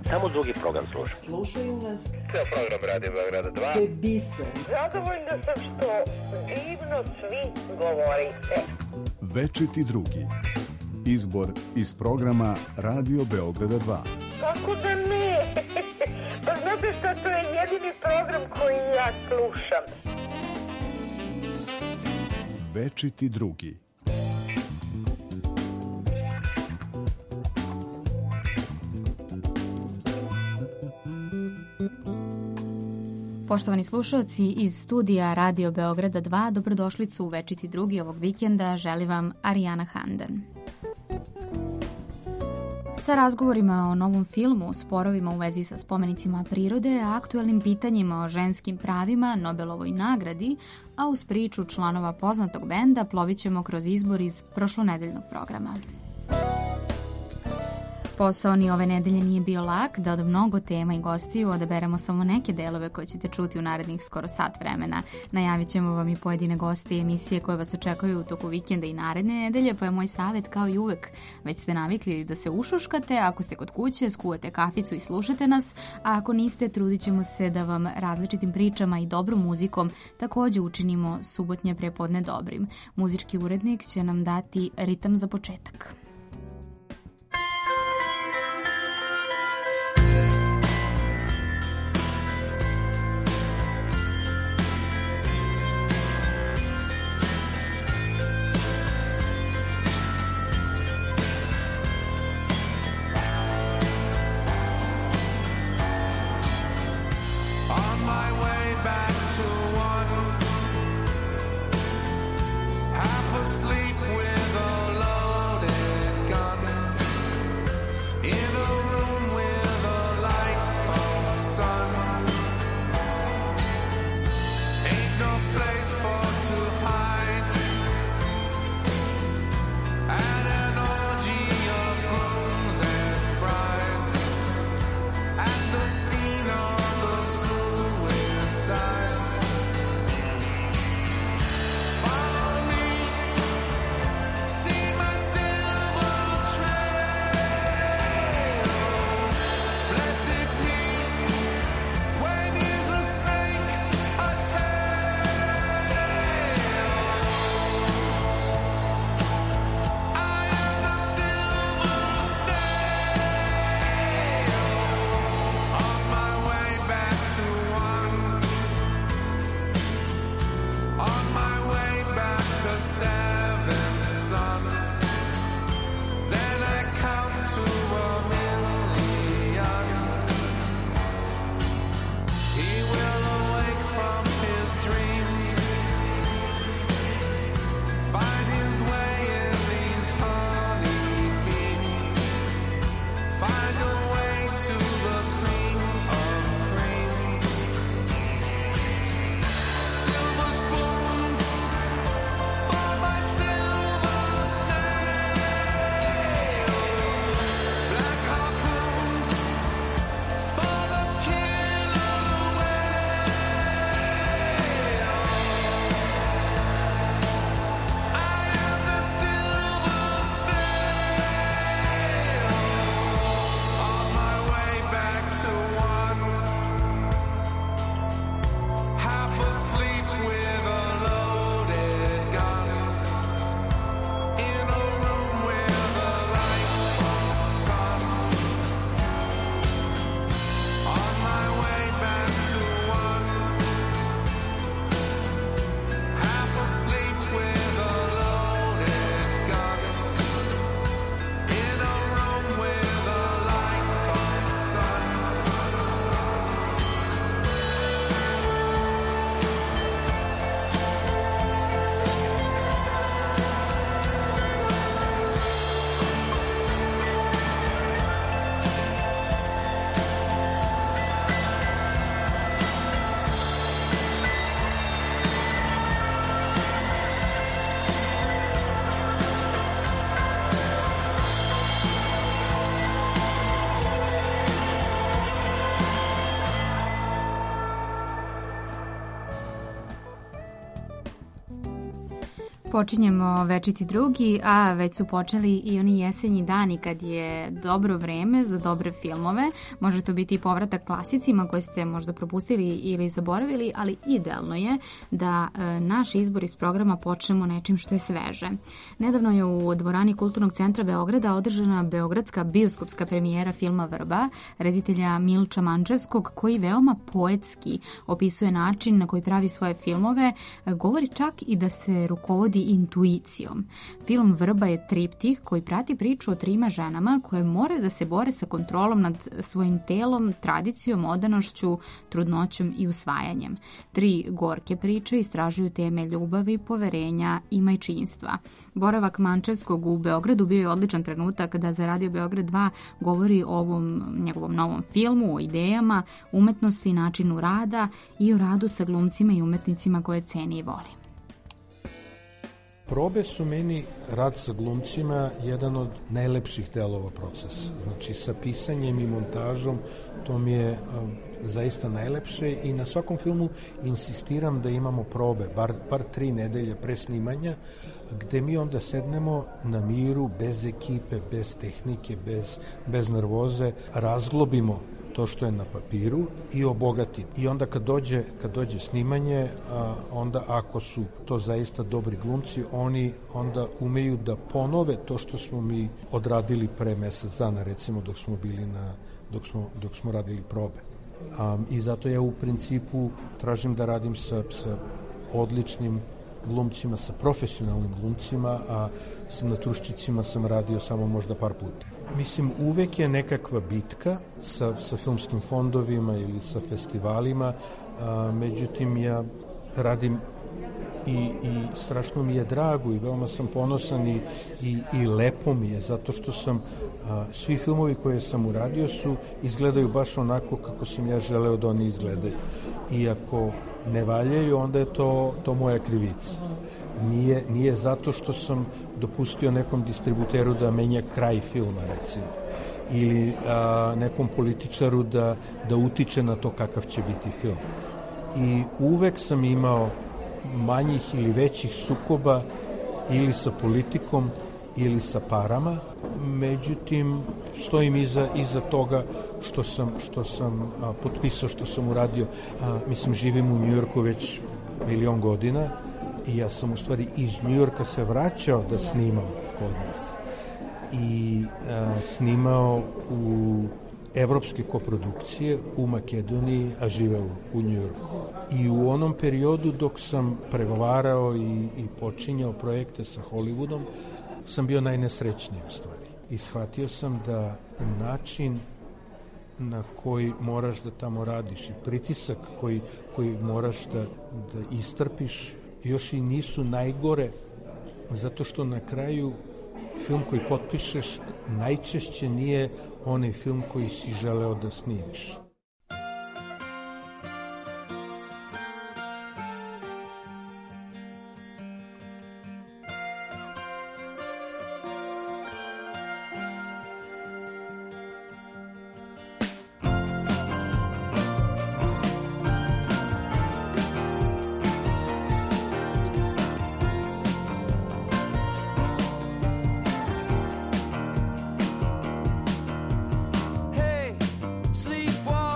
Samo drugi program slušam. Slušaju nas. Ceo program Radio Beograda 2. To je biser. Zadovoljna sam što divno svi govorite. Večiti drugi. Izbor iz programa Radio Beograda 2. Kako da ne? Pa znate šta, to je jedini program koji ja slušam. Večiti drugi. Poštovani slušalci iz studija Radio Beograda 2, dobrodošlicu u Večiti drugi ovog vikenda, želi vam Arijana Handan. Sa razgovorima o novom filmu, sporovima u vezi sa spomenicima prirode, aktuelnim pitanjima o ženskim pravima, Nobelovoj nagradi, a uz priču članova poznatog benda plovit ćemo kroz izbor iz prošlonedeljnog programa. Posao ni ove nedelje nije bio lak, da od mnogo tema i gostiju odaberemo samo neke delove koje ćete čuti u narednih skoro sat vremena. Najavit ćemo vam i pojedine goste i emisije koje vas očekuju u toku vikenda i naredne nedelje, pa je moj savjet kao i uvek. Već ste navikli da se ušuškate, ako ste kod kuće, skuvate kaficu i slušate nas, a ako niste, trudit ćemo se da vam različitim pričama i dobrom muzikom takođe učinimo subotnje prepodne dobrim. Muzički urednik će nam dati ritam za početak. Asleep with a loaded Počinjemo Večiti drugi, a već su počeli i oni jesenji dani kad je dobro vreme za dobre filmove. Može to biti i povratak klasicima koje ste možda propustili ili zaboravili, ali idealno je da naš izbor iz programa počnemo nečim što je sveže. Nedavno je u dvorani Kulturnog centra Beograda održana beogradska bioskopska premijera filma Vrba, reditelja Milča Mančevskog, koji veoma poetski opisuje način na koji pravi svoje filmove, govori čak i da se rukovodi intuicijom. Film Vrba je triptih koji prati priču o 3 ženama koje moraju da se bore sa kontrolom nad svojim telom, tradicijom, odanošću, trudnoćom i usvajanjem. 3 gorke priče istražuju teme ljubavi, poverenja i majčinstva. Boravak Mančevskog u Beogradu bio je odličan trenutak da za Radio Beograd 2 govori o ovom njegovom novom filmu, o idejama, umetnosti, načinu rada i o radu sa glumcima i umetnicima koje ceni i voli. Probe su meni, rad sa glumcima, jedan od najlepših delova procesa. Znači, sa pisanjem i montažom, to mi je zaista najlepše i na svakom filmu insistiram da imamo probe, bar 3 nedelje pre snimanja, gde mi onda sednemo na miru, bez ekipe, bez tehnike, bez nervoze, razglobimo to što je na papiru i obogatim. I onda kad dođe snimanje, onda ako su to zaista dobri glumci, oni onda umeju da ponove to što smo mi odradili pre mesec dana, recimo dok smo bili dok smo radili probe. I zato ja u principu tražim da radim sa odličnim glumcima, sa profesionalnim glumcima, a sa Natruščicima sam radio samo možda par puta. Mislim, uvek je nekakva bitka sa filmskim fondovima ili sa festivalima, međutim ja radim i strašno mi je drago i veoma sam ponosan i lepo mi je, zato što sam svi filmovi koje sam uradio izgledaju baš onako kako sam ja želeo da oni izgledaju. I ako ne valjaju, onda je to moja krivica. Nije zato što sam dopustio nekom distributeru da menja kraj filma, recimo, ili nekom političaru da utiče na to kakav će biti film. I uvek sam imao manjih ili većih sukoba ili sa politikom ili sa parama, međutim stojim iza toga što sam potpisao, što sam uradio. Mislim, živim u Njujorku već 1.000.000 godina i ja sam u stvari iz Njujorka se vraćao da snimam kod nas i snimao u evropske koprodukcije u Makedoniji, a živeo u Njujorku. I u onom periodu dok sam pregovarao i počinjao projekte sa Hollywoodom, sam bio najnesrećniji u stvari. I shvatio sam da način na koji moraš da tamo radiš i pritisak koji moraš da istrpiš još i nisu najgore, zato što na kraju film koji potpišeš najčešće nije onaj film koji si želeo da snimiš. Sleepwalk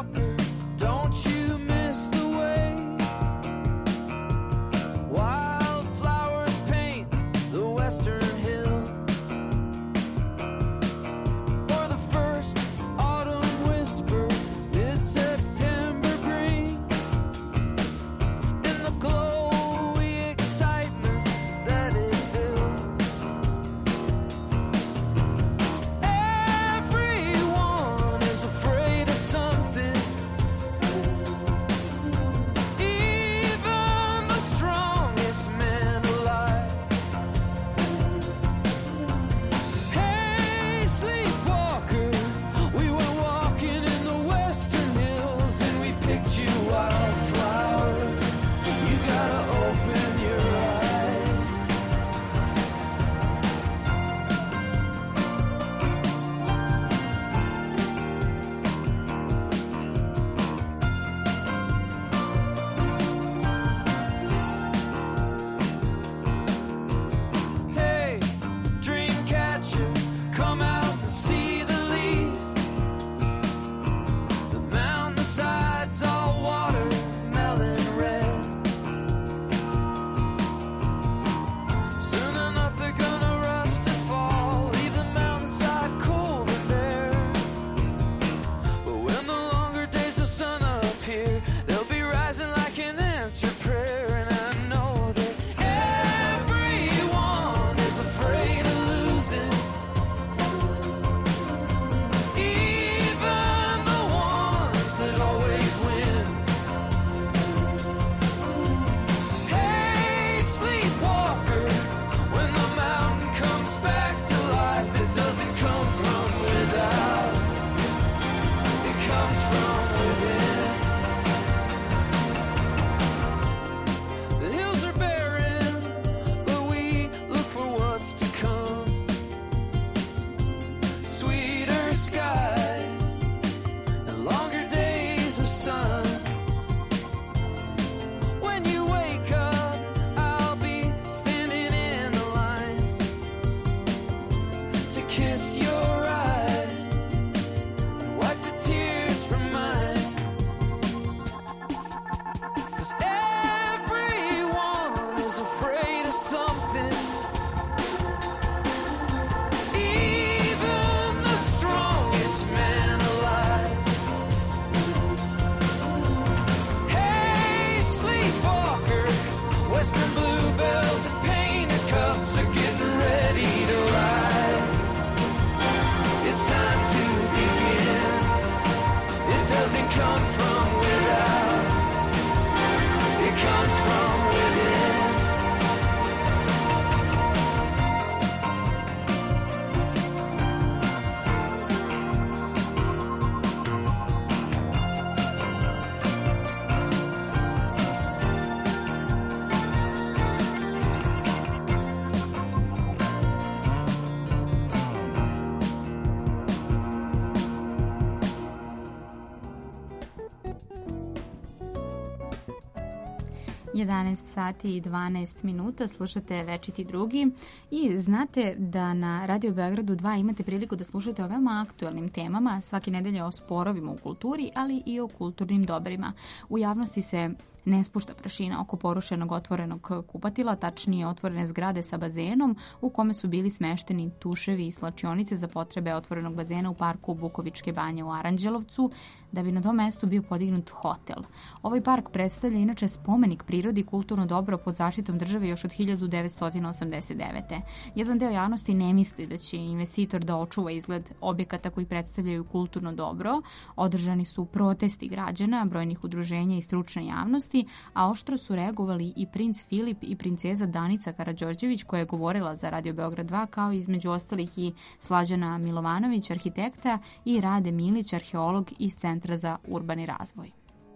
11 sati i 12 minuta, slušate Večiti drugi i znate da na Radio Beogradu 2 imate priliku da slušate o veoma aktuelnim temama, svake nedelje o sporovima u kulturi, ali i o kulturnim dobrima. U javnosti se ne spušta prašina oko porušenog otvorenog kupatila, tačnije otvorene zgrade sa bazenom u kome su bili smešteni tuševi i slačionice za potrebe otvorenog bazena u parku Bukovičke banje u Aranđelovcu, da bi na tom mestu bio podignut hotel. Ovaj park predstavlja inače spomenik prirodi i kulturno dobro pod zaštitom države još od 1989. Jedan deo javnosti ne misli da će investitor da očuva izgled objekata koji predstavljaju kulturno dobro. Održani su protesti građana, brojnih udruženja i stručne javnosti, a oštro su reagovali i princ Filip i princeza Danica Karađorđević, koja je govorila za Radio Beograd 2, kao između ostalih i Slađana Milovanović, arhitekta, i Rade Milić, arheolog iz Centra za urbani razvoj.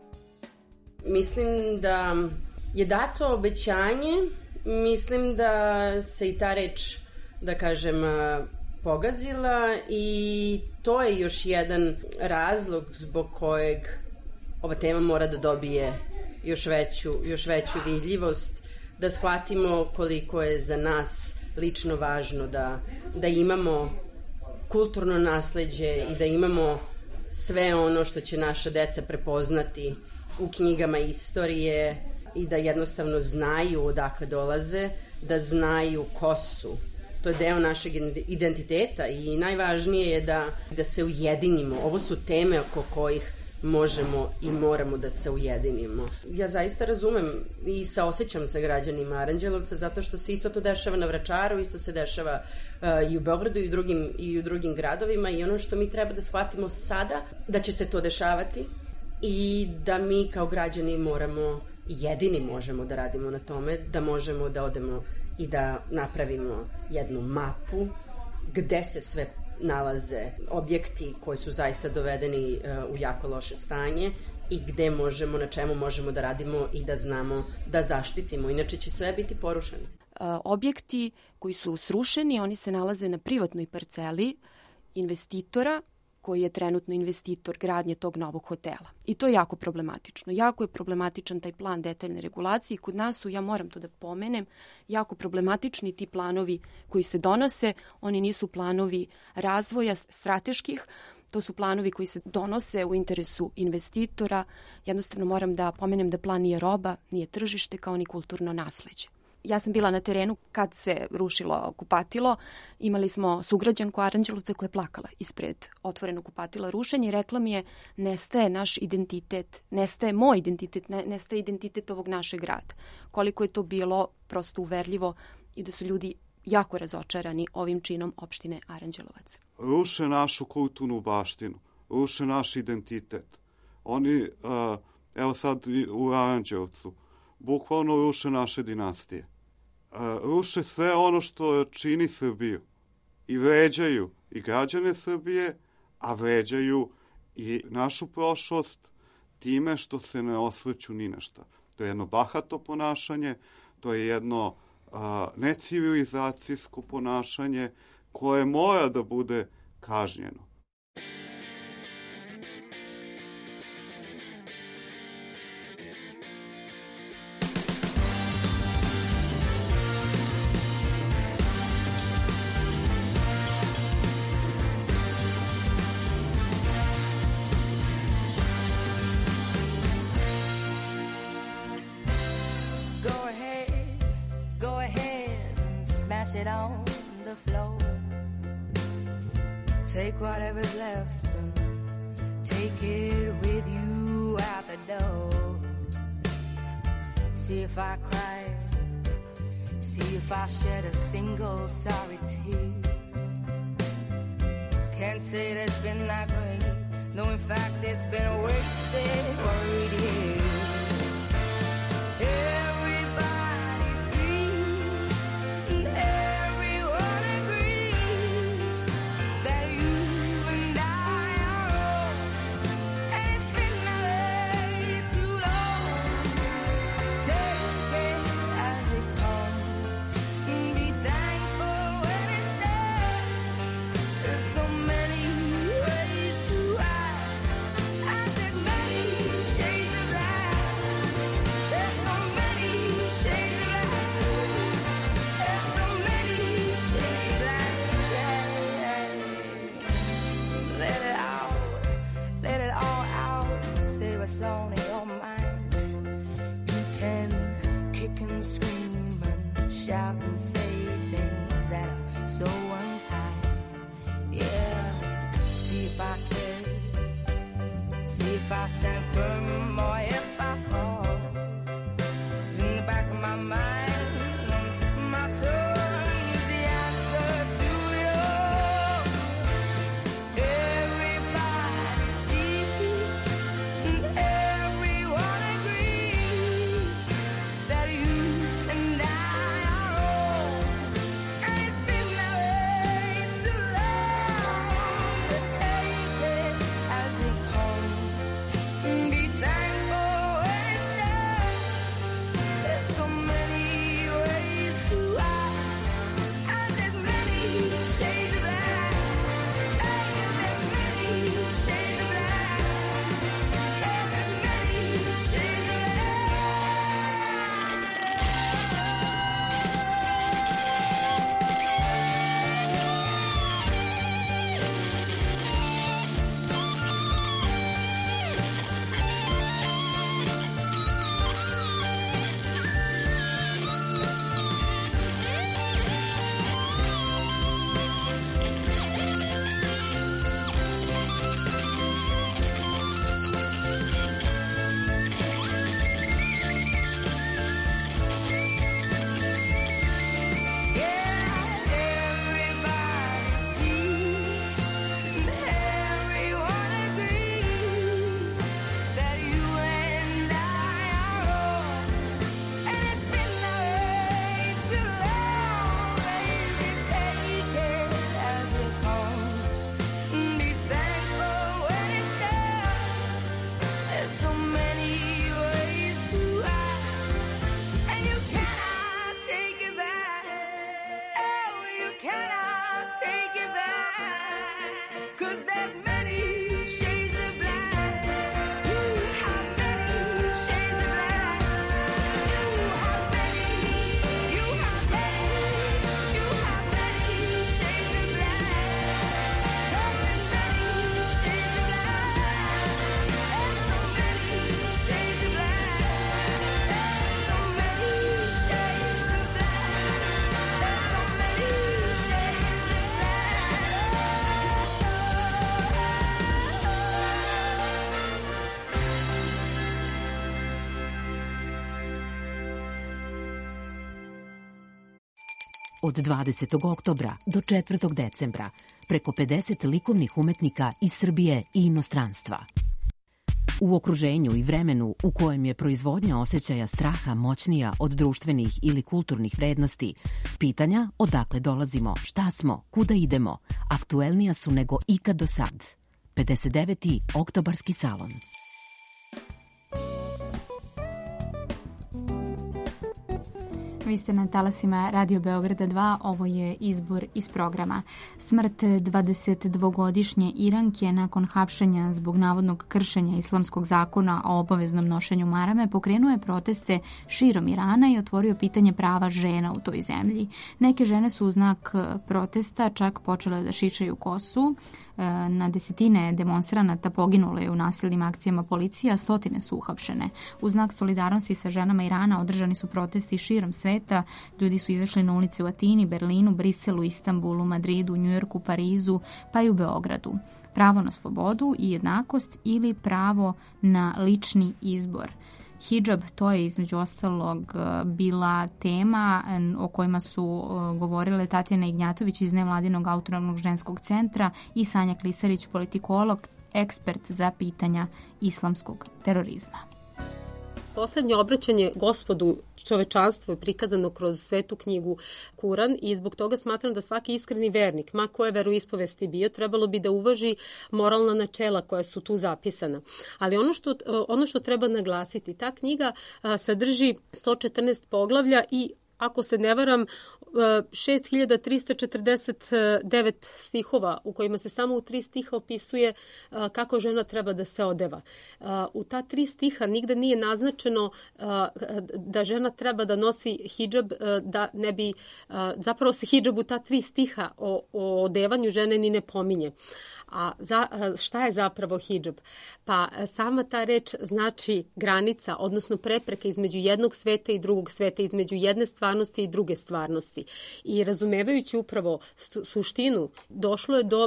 Mislim da je dato obećanje, mislim da se i ta reč, da kažem, pogazila i to je još jedan razlog zbog kojeg ova tema mora da dobije još veću vidljivost, da shvatimo koliko je za nas lično važno da imamo kulturno nasleđe i da imamo sve ono što će naša deca prepoznati u knjigama istorije i da jednostavno znaju odakle dolaze, da znaju ko su. To je deo našeg identiteta i najvažnije je da se ujedinimo. Ovo su teme oko kojih možemo i moramo da se ujedinimo. Ja zaista razumem i saosećam sa građanima Aranđelovca zato što se isto to dešava na Vračaru, isto se dešava i u Beogradu i u drugim gradovima i ono što mi treba da shvatimo sada, da će se to dešavati i da mi kao građani moramo, jedini možemo da radimo na tome, da možemo da odemo i da napravimo jednu mapu gde se sve nalaze objekti koji su zaista dovedeni u jako loše stanje i gde možemo, na čemu možemo da radimo i da znamo da zaštitimo, inače će sve biti porušeno. Objekti koji su srušeni, oni se nalaze na privatnoj parceli investitora koji je trenutno investitor gradnje tog novog hotela. I to je jako problematično. Jako je problematičan taj plan detaljne regulacije. Kod nas su, ja moram to da pomenem, jako problematični ti planovi koji se donose. Oni nisu planovi razvoja strateških, to su planovi koji se donose u interesu investitora. Jednostavno moram da pomenem da plan nije roba, nije tržište, kao ni kulturno nasleđe. Ja sam bila na terenu kad se rušilo kupatilo. Imali smo sugrađanku Aranđelovca koja je plakala ispred otvorenog kupatila rušenja i rekla mi je nestaje naš identitet, nestaje moj identitet, nestaje identitet ovog našeg grada. Koliko je to bilo prosto uverljivo i da su ljudi jako razočarani ovim činom opštine Aranđelovac. Ruše našu kulturnu baštinu, ruše naš identitet. Oni, evo sad u Aranđelovcu, bukvalno ruše naše dinastije. Ruše sve ono što čini Srbiju i vređaju i građane Srbije, a vređaju i našu prošlost time što se ne osvrću ni na šta. To je jedno bahato ponašanje, to je jedno necivilizacijsko ponašanje koje mora da bude kažnjeno. It on the floor. Take whatever's left and take it with you out the door. See if I cry, see if I shed a single sorry tear. Can't say that it's been that great. No, in fact, it's been a wasted, worried year. Shades of black. if I can. See if I stand firm or if I fall. It's in the back of my mind, on the tip of my tongue is the answer to it all. Everybody sees and everyone agrees that you and I are old, and it's been that way too long. To take it as it comes and be thankful when it's done. There's so many ways to act, and there's many shades of black. And there's many shades of black. And there's many shades of black. Everybody sees and everyone agrees that you and I are old, and it's been that way too long. Baby, take it as it comes and be thankful when it's done. There's so many ways to act, and you cannot take it back. Oh, you cannot take it back. 'Cause there's many shades of black. You have many shades of black. You have many, you have many, you have many shades of black. There's many shades of black. There's so many shades of black. There's so many shades of black. There's so many shades of Od 20. oktobra do 4. decembra preko 50 likovnih umetnika iz Srbije i inostranstva. U okruženju i vremenu u kojem je proizvodnja osjećaja straha moćnija od društvenih ili kulturnih vrednosti, pitanja odakle dolazimo, šta smo, kuda idemo, aktuelnija su nego ikad do sad. 59. oktobarski salon. Vi ste na talasima Radio Beograda 2, ovo je izbor iz programa. Smrt 22-godišnje Iranke nakon hapšenja zbog navodnog kršenja islamskog zakona o obaveznom nošenju marame pokrenuo je proteste širom Irana i otvorio pitanje prava žena u toj zemlji. Neke žene su u znak protesta čak počele da šišaju kosu. Na desetine demonstranata poginulo je u nasilnim akcijama policije, a stotine su uhapšene. U znak solidarnosti sa ženama Irana održani su protesti širom sveta. Ljudi su izašli na ulice u Atini, Berlinu, Briselu, Istanbulu, Madridu, Njujorku, Parizu, pa i u Beogradu. Pravo na slobodu i jednakost ili pravo na lični izbor. Hidžab, to je između ostalog bila tema o kojima su govorile Tatjana Ignjatović iz Nevladinog autonomnog ženskog centra i Sanja Klisarić, politikolog, ekspert za pitanja islamskog terorizma. Poslednje obraćanje Gospodu čovečanstvu je prikazano kroz svetu knjigu Kuran i zbog toga smatram da svaki iskreni vernik, ma koje veroispovesti bio, trebalo bi da uvaži moralna načela koja su tu zapisana. Ali ono što treba naglasiti, ta knjiga sadrži 114 poglavlja i ako se ne varam, 6349 stihova u kojima se samo u 3 stiha opisuje kako žena treba da se odeva. U ta 3 stiha nigde nije naznačeno da žena treba da nosi hidžab, da ne bi, zapravo se hidžab u ta 3 stiha o odevanju žene ni ne pominje. A šta je zapravo hidžab? Pa sama ta reč znači granica, odnosno prepreka između jednog sveta i drugog sveta, između jedne stvarnosti i druge stvarnosti. I razumevajući upravo suštinu, došlo je do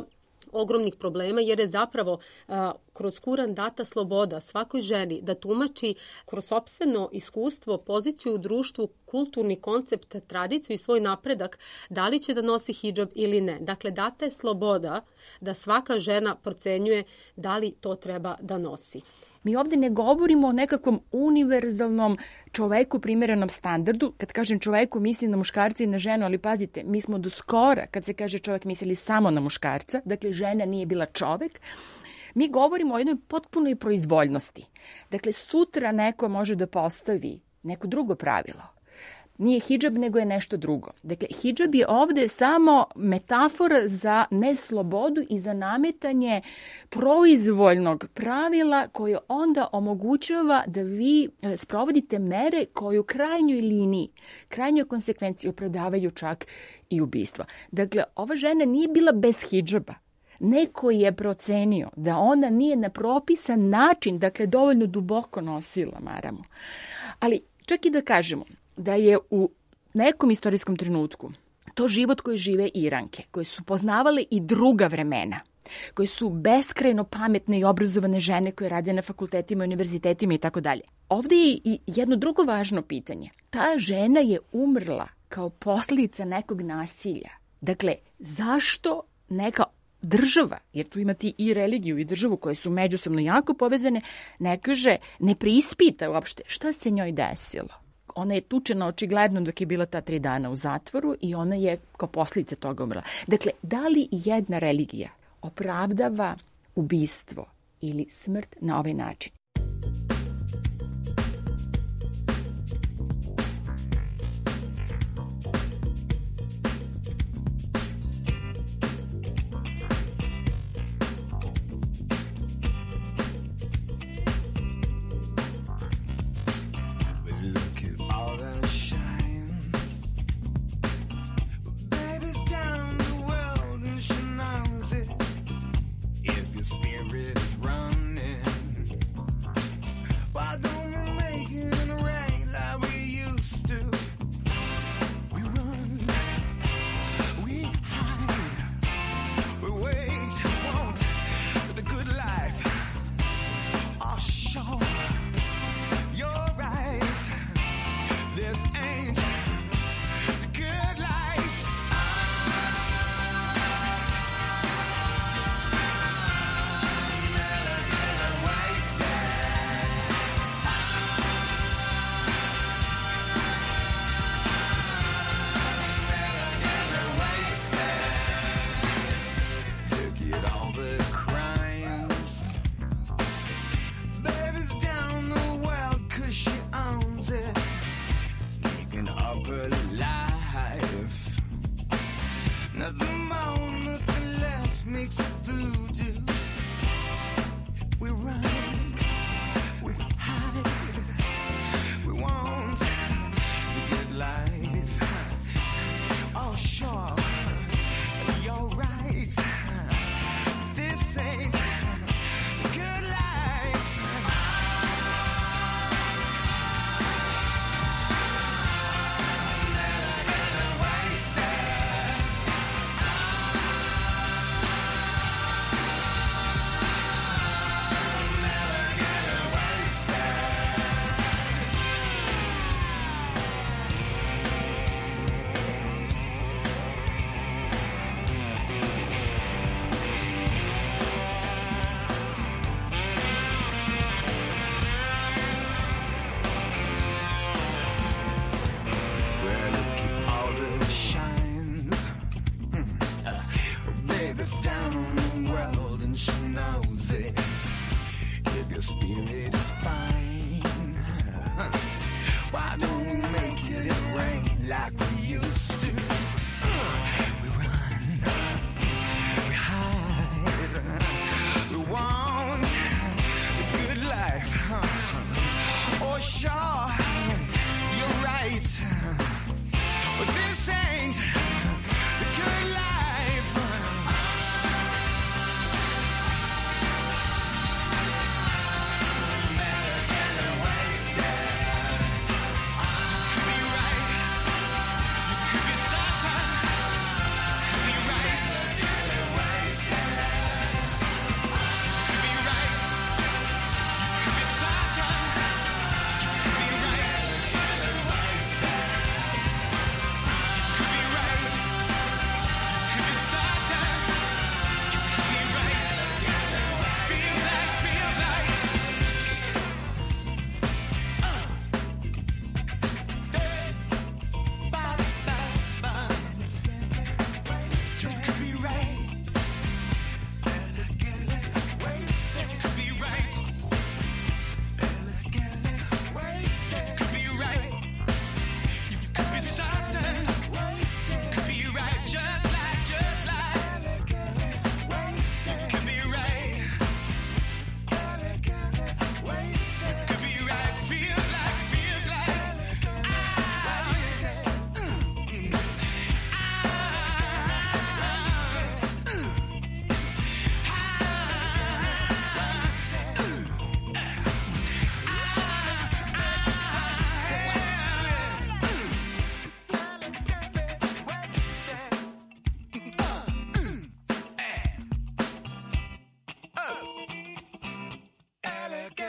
ogromnih problema, jer je zapravo kroz Kuran data sloboda svakoj ženi da tumači kroz sopstveno iskustvo, poziciju u društvu, kulturni koncept, tradiciju i svoj napredak, da li će da nosi hidžab ili ne. Dakle, data je sloboda da svaka žena procenjuje da li to treba da nosi. Mi ovde ne govorimo o nekakvom univerzalnom čoveku primerenom standardu. Kad kažem čoveku, mislim na muškarca i na ženu, ali pazite, mi smo do skora, kad se kaže čovek, mislili samo na muškarca, dakle žena nije bila čovek. Mi govorimo o jednoj potpunoj proizvoljnosti. Dakle, sutra neko može da postavi neko drugo pravilo. Nije hidžab, nego je nešto drugo. Dakle, hidžab je ovde samo metafora za neslobodu i za nametanje proizvoljnog pravila koje onda omogućava da vi sprovodite mere koje u krajnjoj liniji, krajnjoj konsekvenciji opravdavaju čak i ubistva. Dakle, ova žena nije bila bez hidžaba. Neko je procenio da ona nije na propisan način, dakle, dovoljno duboko nosila maramu. Ali čak i da kažemo da je u nekom istorijskom trenutku to život koji žive Iranke, koje su poznavale i druga vremena, koje su beskrajno pametne i obrazovane žene koje rade na fakultetima, univerzitetima i tako dalje. Ovdje je i jedno drugo važno pitanje. Ta žena je umrla kao posljedica nekog nasilja. Dakle, zašto neka država, jer tu imate i religiju i državu koje su međusobno jako povezane, ne kaže, ne preispita uopšte šta se njoj desilo. Ona je tučena očigledno dok je bila ta 3 dana u zatvoru i ona je kao posljedica toga umrla. Dakle, da li jedna religija opravdava ubistvo ili smrt na ovaj način?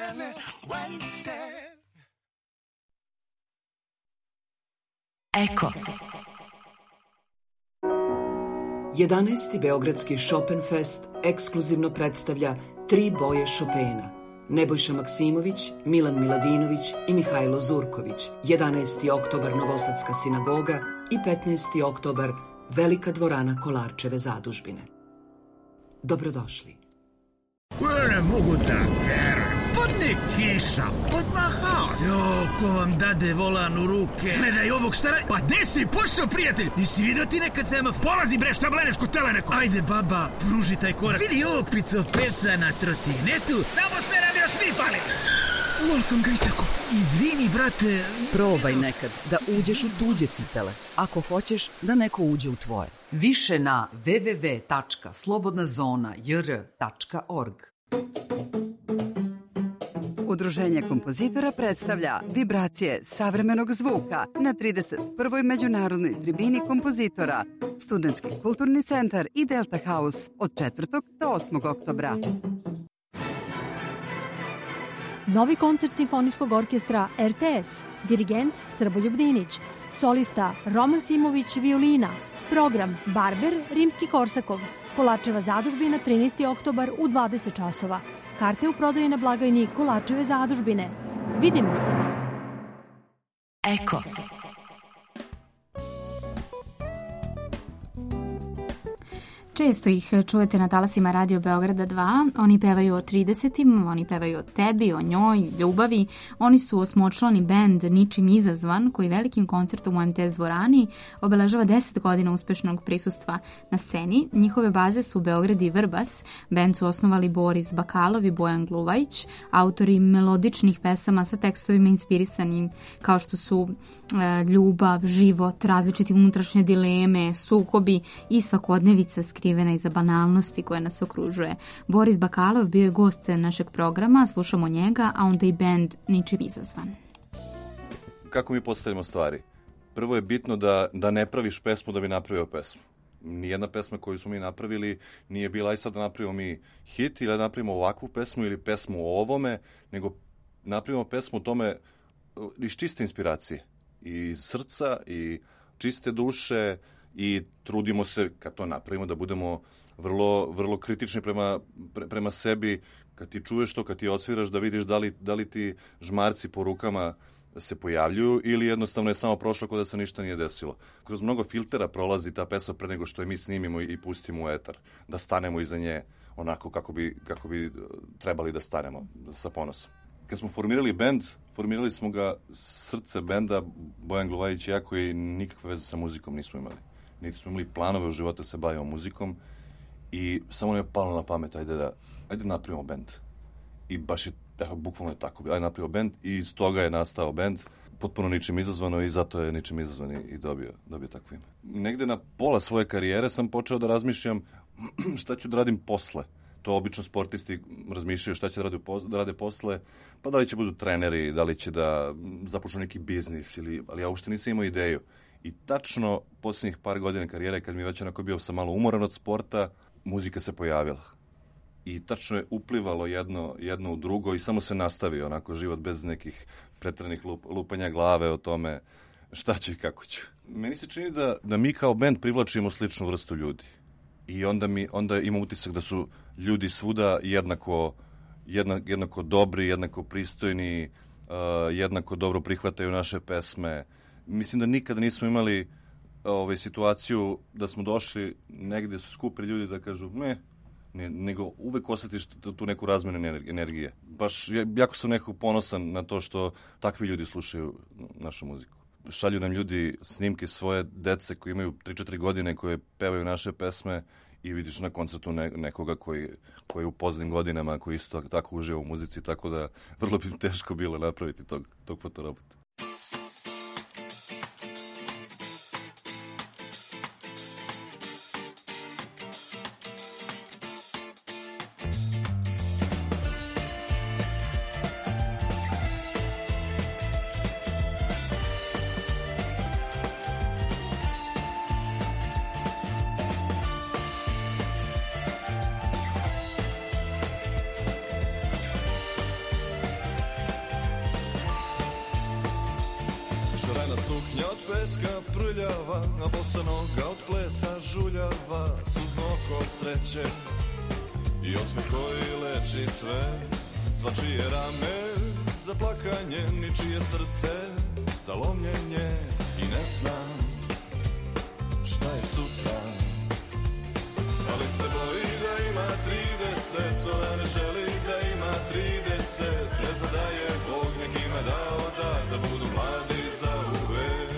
Eko. 11. Beogradski Chopinfest ekskluzivno predstavlja 3 boje Chopina. Nebojša Maksimović, Milan Miladinović i Mihajlo Zurković. 11. oktobar Novosadska sinagoga i 15. oktobar Velika dvorana Kolarčeve zadužbine. Dobrodošli. Ne mogu da verujem. Padne kiša, odmah haos. Jo, ko vam dade volan u ruke? Gledaj ovog šta radi. Pa gde si pošao, prijatelj? Nisi vidio ti nekad semafor? Polazi bre, šta bleneš kod teleneko? Ajde, baba, pruži taj korak. Vidi ovog picopeca na trotinetu. Samo ste nam još vi pali. Uvol sam ga isako. Izvini, brate. Probaj nekad da uđeš u tuđe cipele, ako hoćeš da neko uđe u tvoje. Više na www.slobodnazona.jr.org. Udruženje kompozitora predstavlja vibracije savremenog zvuka na 31. međunarodnoj tribini kompozitora, Studentski kulturni centar i Delta House od 4. do 8. oktobra. Novi koncert Simfonijskog orkestra RTS, dirigent Srboljub Dinić, solista Roman Simović violina, program Barber Rimski-Korsakov, Kolarčeva zadužbina 13. oktobar u 20 časova. Karte u prodaju na blagajni Kolarčeve zadužbine. Vidimo se! Eko. Često ih čujete na talasima Radio Beograda 2. Oni pevaju o 30-im, oni pevaju o tebi, o njoj, ljubavi. Oni su osmočlani bend Ničim izazvan, koji velikim koncertom u MTS dvorani obeležava 10 godina uspešnog prisustva na sceni. Njihove baze su Beograd i Vrbas. Bend su osnovali Boris Bakalov i Bojan Gluvajić, autori melodičnih pesama sa tekstovima inspirisanim kao što su ljubav, život, različite unutrašnje dileme, sukobi i svakodnevica skrivena iza banalnosti koja nas okružuje. Boris Bakalov bio je gost našeg programa, slušamo njega, a onda i bend Ničim izazvan. Kako mi postavimo stvari? Prvo je bitno da ne praviš pesmu da bi napravio pesmu. Nijedna pesma koju smo mi napravili nije bila aj sad da napravimo mi hit ili da napravimo ovakvu pesmu ili pesmu o ovome, nego napravimo pesmu o tome iz čiste inspiracije. I iz srca, i čiste duše, i trudimo se, kad to napravimo, da budemo vrlo kritični prema sebi. Kad ti čuješ to, kad ti odsviraš, da vidiš da li ti žmarci po rukama se pojavljuju ili jednostavno je samo prošlo kao da se ništa nije desilo. Kroz mnogo filtera prolazi ta pesma pre nego što je mi snimimo i pustimo u etar. Da stanemo iza nje onako kako bi trebali da stanemo, sa ponosom. Kad smo formirali bend, formirali smo ga srce benda, Bojan Gluvajić i ja, koji nikakve veze sa muzikom nismo imali. Niti smo imali planove u životu da se bavimo muzikom i samo nam je palo na pamet, ajde napravimo bend. I baš je, bukvalno je tako, ajde napravimo bend i iz toga je nastao bend, potpuno Ničim izazvano i zato je Ničim izazvan i dobio takvo ime. Negde na pola svoje karijere sam počeo da razmišljam šta ću da radim posle. To obično sportisti razmišljaju šta će da rade posle, pa da li će budu treneri, da li će da započnu neki biznis, ali ja uopšte nisam imao ideju. I tačno posljednjih par godina karijere, kad mi već onako bio sam malo umoran od sporta, muzika se pojavila. I tačno je uplivalo jedno u drugo i samo se nastavio onako život bez nekih preteranih lupanja glave o tome šta ću i kako ću. Meni se čini da mi kao bend privlačimo sličnu vrstu ljudi. I onda imam utisak da su ljudi svuda jednako dobri, jednako pristojni, jednako dobro prihvataju naše pesme. Mislim da nikada nismo imali situaciju da smo došli negde su skupi ljudi da kažu ne, nego uvek osjetiš tu neku razmenu energije. Baš jako sam nekako ponosan na to što takvi ljudi slušaju našu muziku. Šalju nam ljudi snimke svoje dece koji imaju 3-4 godine koje pevaju naše pesme i vidiš na koncertu nekoga koji je u poznim godinama, koji isto tako uživa u muzici, tako da vrlo bi teško bilo napraviti tog fotorobota. Suknja od peska prljava, a bosa noga od plesa žuljava, suzno oko od sreće i osmeh koji leči sve. Svačije rame za plakanje, ničije srce za lomljenje i ne znam šta je sutra. Ali se boji da ima 30, ona ne želi da ima 30. Ne zna da je Bog nekima dao da budu mladi za uvek.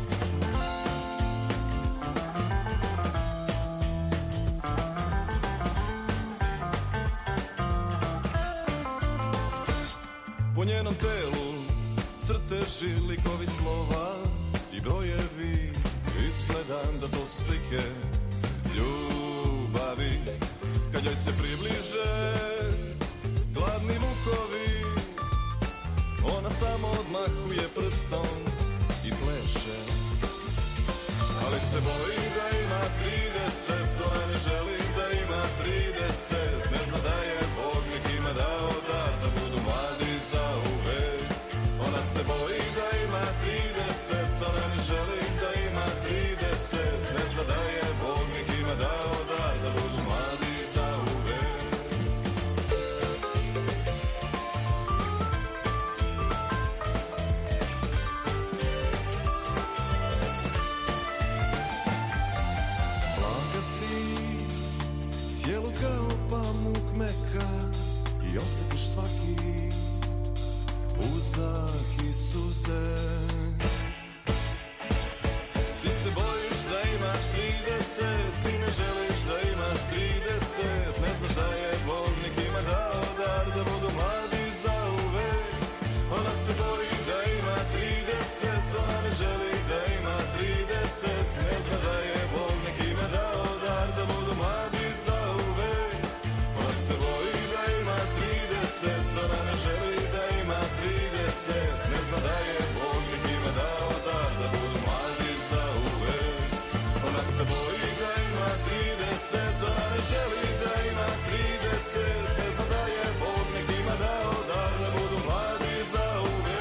Po njenom telu crteži, likovi slova i brojevi, izgledam da to slike ljubavi. Kad joj se približe gladni mukovi, ona samo odmahuje prstom i pleše. Ali se boji da ima 30, ona ne želi da ima 30. Ne zna da je Bog nekima dao da budu mladi za uvek. Ona se boji da ima 30, ona ne želi da ima 30. Ne zna da je Bog nekima dao da budu mladi za uvek. Plaka si, sjelu kao pamuk meka i osjetiš svaki uzdah i suze. Ti se bojiš da imaš 30, ti ne želiš da imaš 30. Ne znaš da je Bog nekima dao dar da budu mladi za uvek. Ona se boji da ima 30, ona ne želi da ima 30. Ne zna da je Bog nekima dao dar da budu mladi za uvek. Ona se boji da ima 30, ona ne želi da ima 30. Ne zna da je Bog nekima dao dar da budu mladi za uvek. Ona se boji da ima 30, ona ne želi da ima 30. Ne zna da je Bog nekima dao dar da budu mladi za uvek.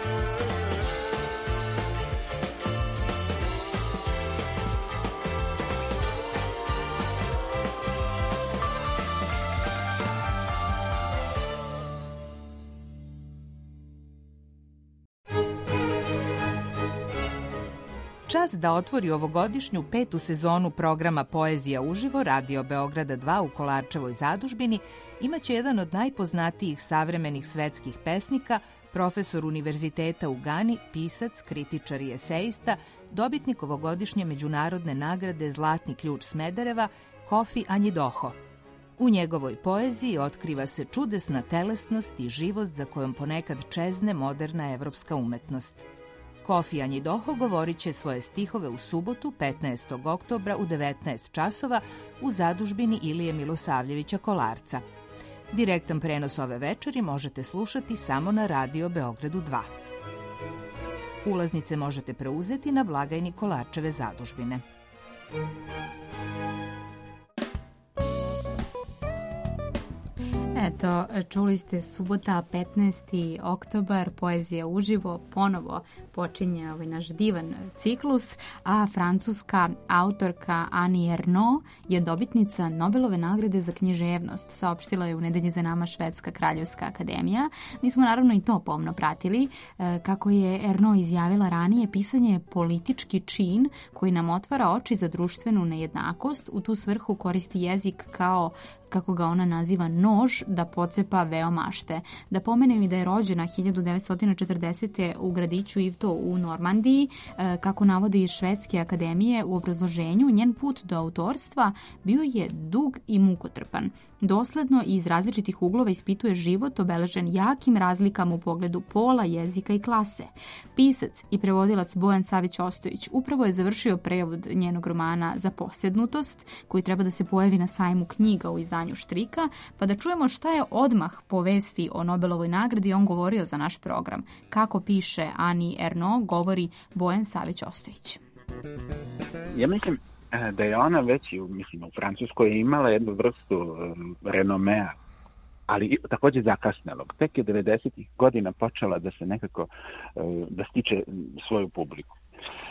Čas da otvori ovogodišnju 5. sezonu programa Poezija uživo Radio Beograda 2 u Kolarčevoj zadužbini imaće jedan od najpoznatijih savremenih svetskih pesnika, profesor univerziteta u Gani, pisac, kritičar i esejista, dobitnik ovogodišnje međunarodne nagrade Zlatni ključ Smedereva, Kofi Anjidoho. U njegovoj poeziji otkriva se čudesna telesnost i živost za kojom ponekad čezne moderna evropska umetnost. Kofi Anjidoho govorit će svoje stihove u subotu 15. oktobra u 19 časova u zadužbini Ilije Milosavljevića Kolarca. Direktan prenos ove večeri možete slušati samo na Radio Beogradu 2. Ulaznice možete preuzeti na blagajni Kolarčeve zadužbine. Eto, čuli ste subota 15. oktobar, poezija uživo, ponovo počinje naš divan ciklus, a francuska autorka Annie Ernaux je dobitnica Nobelove nagrade za književnost, saopštila je u nedelji za nama Švedska kraljevska akademija. Mi smo naravno i to pomno pratili. Kako je Ernaux izjavila ranije, pisanje je politički čin koji nam otvara oči za društvenu nejednakost. U tu svrhu koristi jezik kao, kako ga ona naziva, nož da pocepa veo mašte. Da pomenem i da je rođena 1940. u gradiću Ivto u Normandiji. Kako navode iz Švedske akademije u obrazloženju, njen put do autorstva bio je dug i mukotrpan. Dosledno i iz različitih uglova ispituje život obeležen jakim razlikama u pogledu pola, jezika i klase. Pisac i prevodilac Bojan Savić Ostojić upravo je završio prevod njenog romana Zaposjednutost, koji treba da se pojavi na sajmu knjiga u izdanju Štrika, pa da čujemo šta je odmah po vesti o Nobelovoj nagradi on govorio za naš program. Kako piše Annie Ernaux, govori Bojan Savić Ostojić. Ja mislim da je ona već u Francuskoj imala jednu vrstu renomea, ali također zakasnelog. Tek je 90-ih godina počela da se nekako da stiče svoju publiku.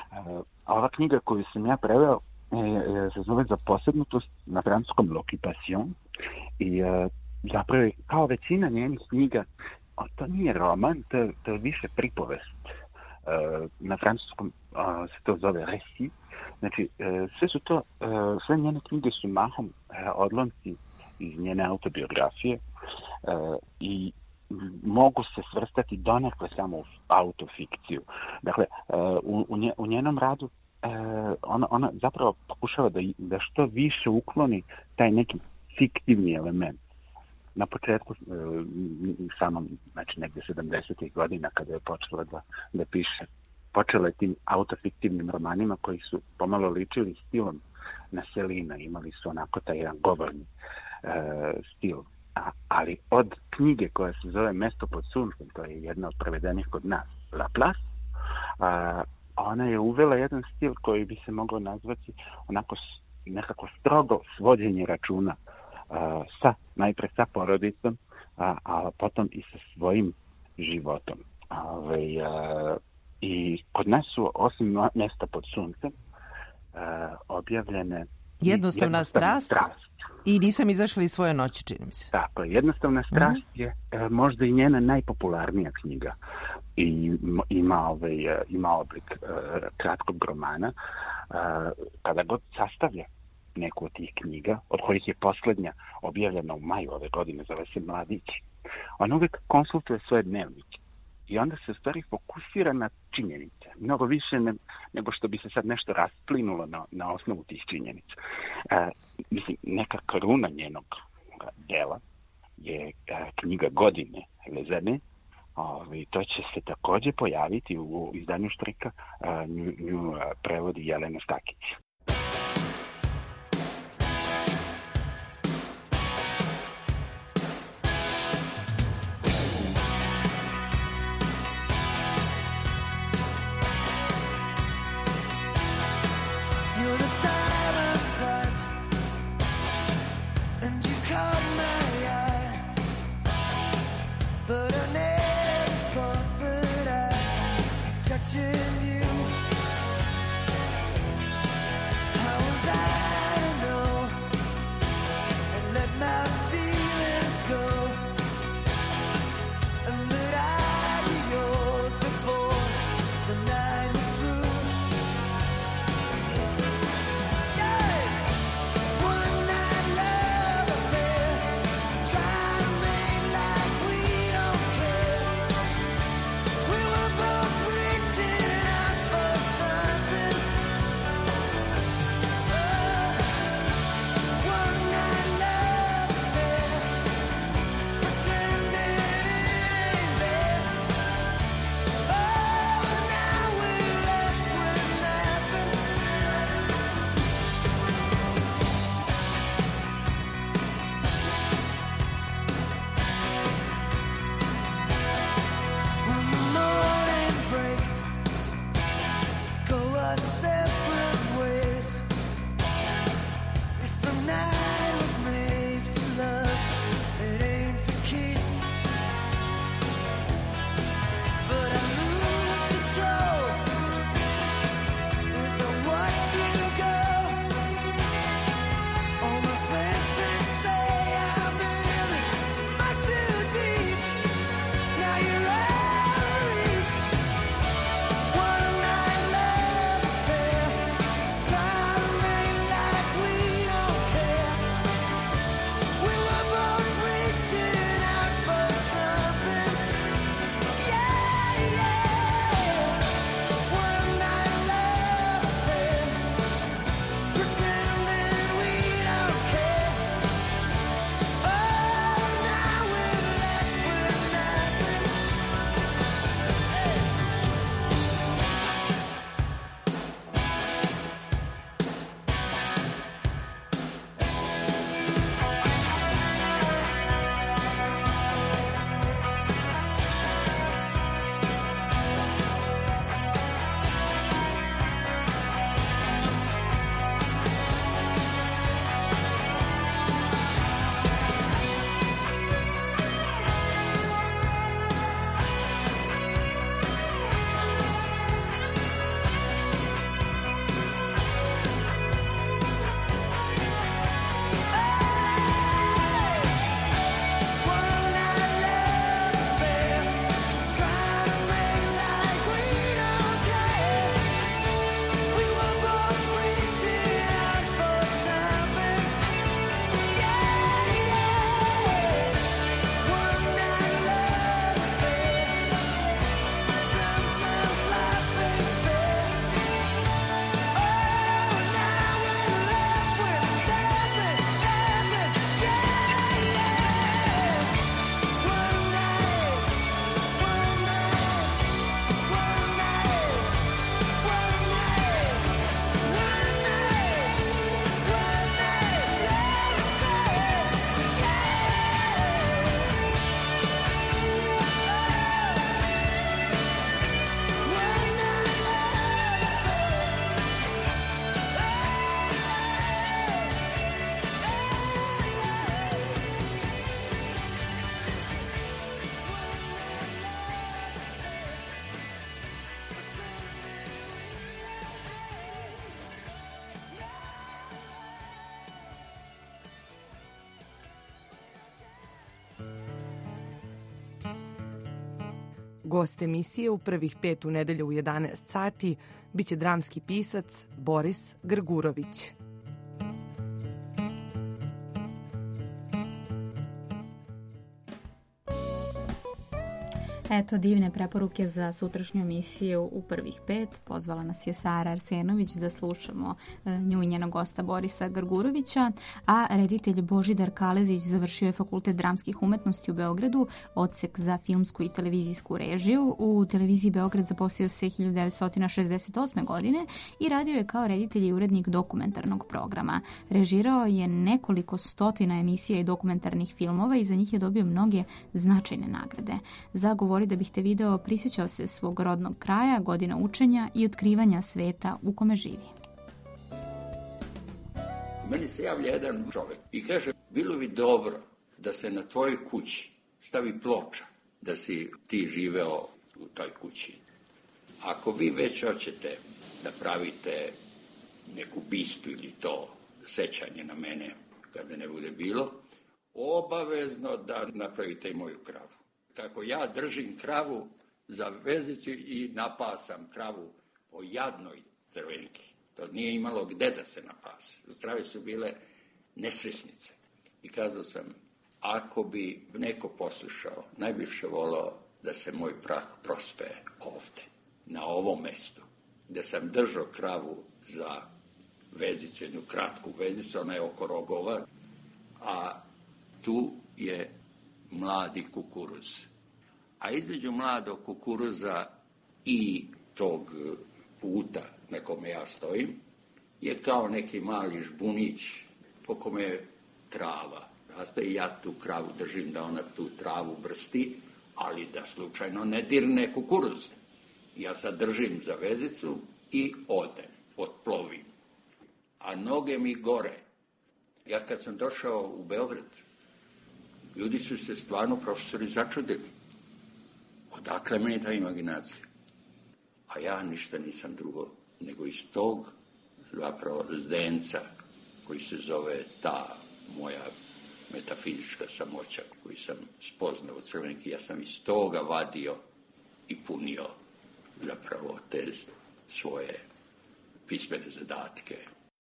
Ova knjiga koju sam ja preveo se zove Zaposjednutost, na francuskom L'Occupation, i zapravo je kao većina njenih knjiga, to nije roman, to je više pripovest. Na francuskom se to zove récit. Znači, sve njene knjige su mahom odlomci iz njene autobiografije i mogu se svrstati donekle samo u autofikciju. Dakle, u njenom radu ona zapravo pokušava da što više ukloni taj neki fiktivni element. Na početku, samom, znači negde 70. godina kada je počela da piše, počela je tim autofiktivnim romanima koji su pomalo ličili stilom na Selina, imali su onako taj jedan govorni stil. Ali od knjige koja se zove Mesto pod suncem, to je jedna od prevedenih kod nas, La Place, ona je uvela jedan stil koji bi se mogao nazvati onako nekako strogo svođenje računa najpre sa porodicom, a potom i sa svojim životom. I kod nas su, osim Mesta pod suncem, objavljene Jednostavna strast i Nisam izašla iz svoje noći, čini mi se. Tako je, Jednostavna strast je možda i njena najpopularnija knjiga i ima oblik kratkog romana. Kada god sastavlja neku od tih knjiga, od kojih je poslednja objavljena u maju ove godine, zove se Mladići, on uvijek konsultuje svoje dnevnike i onda se u stvari fokusira na činjenice, mnogo više nego što bi se sad nešto rasplinulo na osnovu tih činjenica. Mislim, neka kruna njenog dela je knjiga godine Lezane. To će se takođe pojaviti u izdanju Štrika, nju prevodi Jelena Stakić. We were both reaching Gost emisije u prvih 5 u nedelju u 11 sati biće dramski pisac Boris Grgurović. Eto, divne preporuke za sutrašnju emisiju u prvih 5. Pozvala nas je Sara Arsenović da slušamo nju i njenog gosta Borisa Grgurovića, a reditelj Božidar Kalezić završio je Fakultet dramskih umetnosti u Beogradu, odsek za filmsku i televizijsku režiju. U televiziji Beograd zaposlio se 1968. godine i radio je kao reditelj i urednik dokumentarnog programa. Režirao je nekoliko stotina emisija i dokumentarnih filmova i za njih je dobio mnoge značajne nagrade. Za Govori da bih te video prisjećao se svog rodnog kraja, godina učenja i otkrivanja sveta u kome živi. Meni se javlja jedan čovjek i kaže, bilo bi dobro da se na tvojoj kući stavi ploča da si ti živeo u toj kući. Ako vi već hoćete da pravite neku bistu ili to sećanje na mene kada ne bude bilo, obavezno da napravite i moju kravu. Kako ja držim kravu za vezicu i napasam kravu po jadnoj crvenki. To nije imalo gde da se napase. Krave su bile nesrećnice. I kazao sam, ako bi neko poslušao, najviše volao da se moj prah prospe ovde, na ovom mestu, gde sam držao kravu za vezicu, jednu kratku vezicu, ona je oko rogova, a tu je mladi kukuruz. A između mladog kukuruza i tog puta na kome ja stojim je kao neki mali žbunić po kome je trava. Raste i ja tu kravu držim da ona tu travu brsti, ali da slučajno ne dirne kukuruz. Ja sad držim za vezicu i odem, otplovim. A noge mi gore. Ja kad sam došao u Beograd, ljudi su se stvarno, profesori, začudili. Odakle meni ta imaginacija? A ja ništa nisam drugo nego iz tog zapravo zdenca koji se zove ta moja metafizička samoća koju sam spoznao od crvenki. Ja sam iz toga vadio i punio zapravo te svoje pismene zadatke.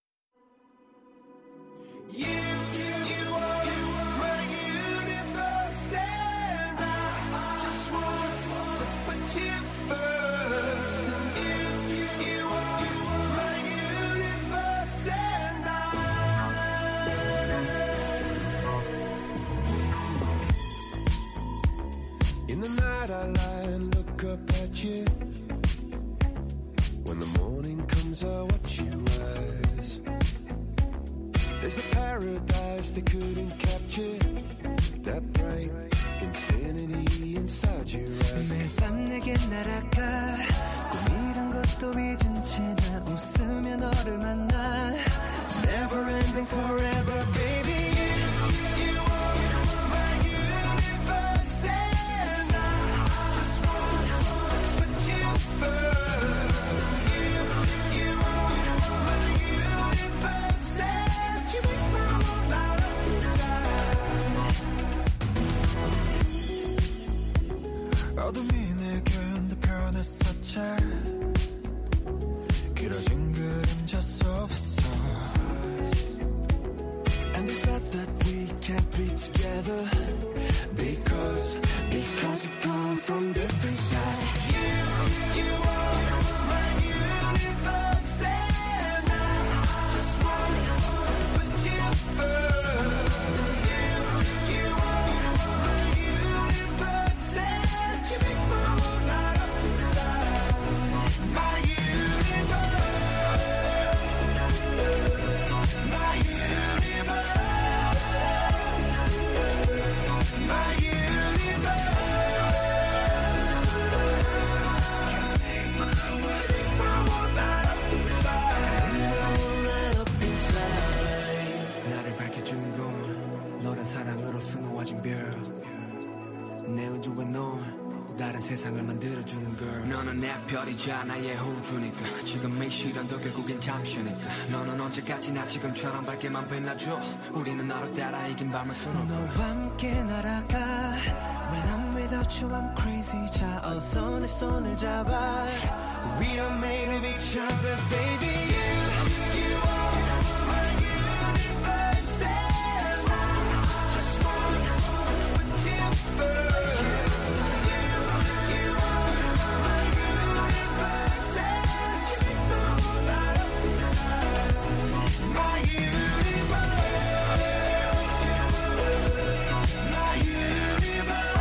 In the night I lie and look up at you. When the morning comes I watch you rise. There's a paradise they couldn't capture. That bright infinity inside your eyes. 매일 밤 내게 날아가 꿈이란 것도 잊은 채 나 웃으며 너를 만나. Never ending forever baby. 어둠이 내게 흔들펴냈었지 길어진 그림자 속에서 And they said that we can't be together Because we come from different sides You are my universe And I just want to put you first You are my universe And you make my world light up inside My universe My universe My universe 나를 밝혀주는 건 너란 사랑으로 수놓아진 별 내 우주에 넌 다른 세상을 만들어주는 걸 너는 내 별이자 나의 호주니까 지금 이 시련도 결국엔 잠시니까 너는 언제까지나 지금처럼 밝게만 빛나줘 우리는 너를 따라 이긴 밤을 수놓고 너와 함께 날아가 When I'm without you I'm crazy 시작 어서 내 손을 잡아 We are made of each other baby You are my universe and I just want to put you first You are my universe and you know that I'm inside My universe My universe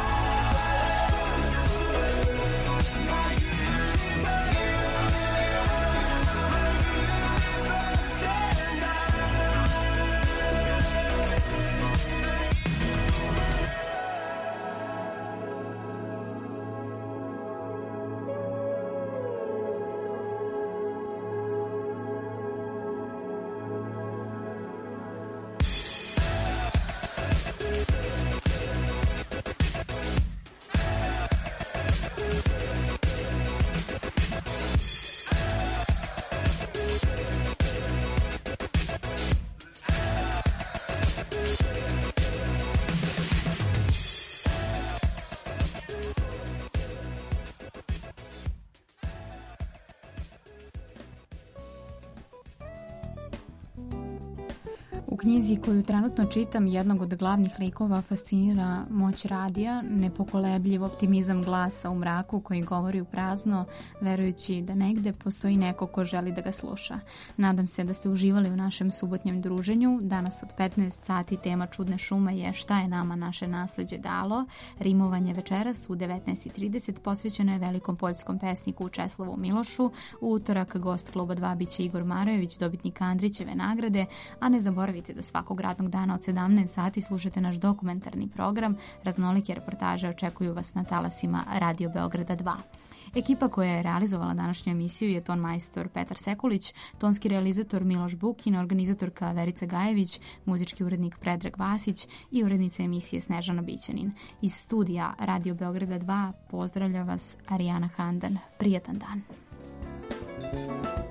U knjizi koju trenutno čitam, jednog od glavnih likova fascinira moć radija, nepokolebljiv optimizam glasa u mraku koji govori u prazno, verujući da negde postoji neko ko želi da ga sluša. Nadam se da ste uživali u našem subotnjem druženju. Danas od 15 sati tema Čudne šume je Šta je nama naše nasleđe dalo. Rimovanje večeras u 19:30 posvećeno je velikom poljskom pesniku Česlavu Milošu. U utorak gost Kluba 2 biće Igor Marojević, dobitnik Andrićeve nagrade, a ne zaboravite da svakog radnog dana od 17 sati slušate naš dokumentarni program. Raznolike reportaže očekuju vas na talasima Radio Beograda 2. Ekipa koja je realizovala današnju emisiju je ton majstor Petar Sekulić, tonski realizator Miloš Bukin, organizatorka Verica Gajević, muzički urednik Predrag Vasić i urednica emisije Snežana Bićanin. Iz studija Radio Beograda 2 pozdravlja vas Arijana Handan. Prijatan dan.